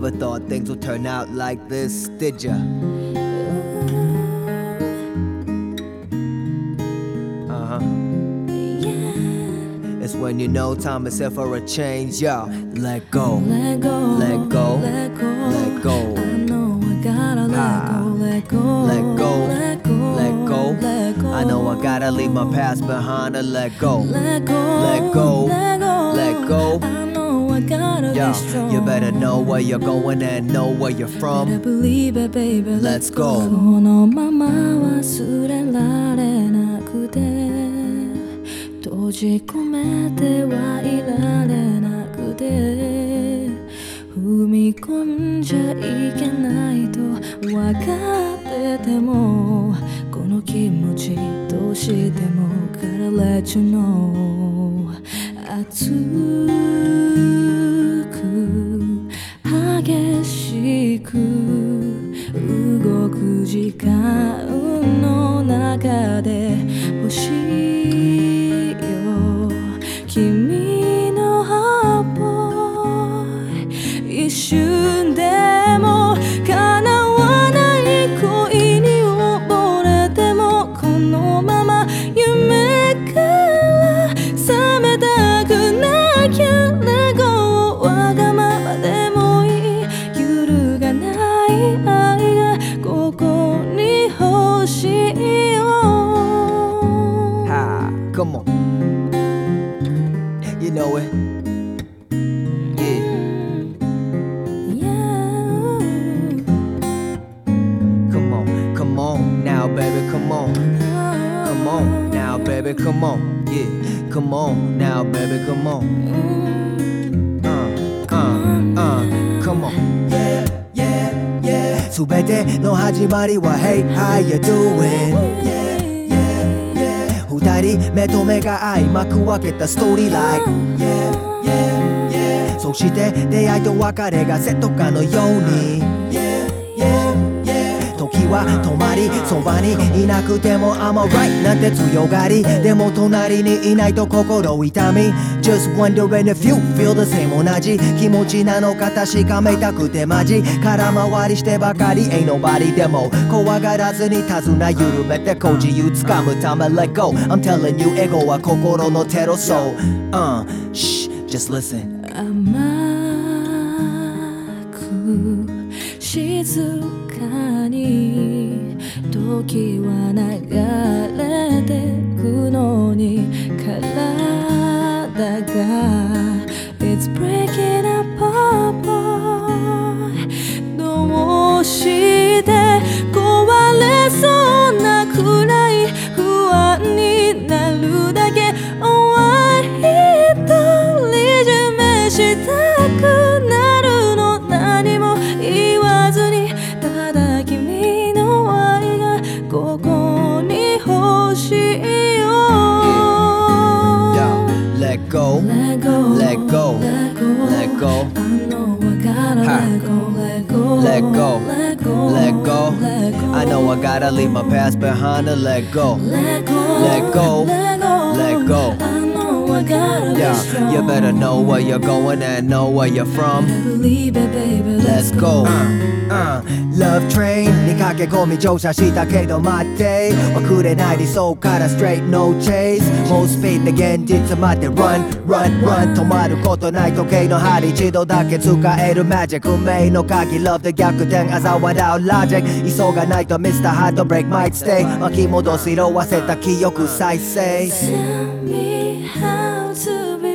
never thought things would turn out like this, did ya? It's when you know time is here for a change, yo. Let go, let go, let go, let go, let go. I know I gotta let go, let go, let go, let go, let go. I know I gotta leave my past behind and let go, let go, let go, let go, let go. I know I gotta be strong. You better know where you're going and know where you're from. Better believe it, baby. Let's go. このまま忘れられなくて閉じ込めてはいられなくて踏み込んじゃいけないと分かっててもこの気持ちどうしても Gotta let you know 熱く激しく動く時間の中で欲しいよ君の葉っぱ一瞬でも叶わない恋に溺れてもこのまま夢から覚めたくなきゃレゴわがままでもいい揺るがない愛がここに欲しいよ Come on, you know it. Come on now, baby, come on. Come on now, baby, come on. Yeah, come on now, baby, come on. Come on. Yeah. 全ての始まりは Hey, how you doing? 二人目と目が合い幕開けたストーリーラインそして出会いと別れがセットかのように時は止まりそばにいなくても I'm alright なんて強がりでも隣にいないと心痛み Just wondering if you feel the same 同じ気持ちなのか確かめたくてマジ空回りしてばかり Ain't nobody でも怖がらずに手綱緩めてこう自由つかむため Let go I'm telling you エゴは心のテロ So shh just listen 甘く静かに時は流れてくのに体が It's breaking apart どうして壊れそうなくらい不安になるだけ Oh I 独り占めしたくなるの何も言わずにただ君の愛がここに欲しいよ Let go Let go Let go Let go I know I gotta let go Let go Let go Let go Let go Let go I know I gotta leave my past behind and let go Let go Let go Let go Let go I know I gotta be strong You better know where you're going and know where you're from Better believe it baby Let's go Love train に駆け込み乗車したけど待って遅れない理想から straight no chase もうスピードで現実まで run 止まることない時計の針一度だけ使えるマジック運命の鍵 Love で逆転嘲笑う logic 急がないと Mr. Heartbreak might stay 巻き戻し色褪せた記憶再生 Tell me how to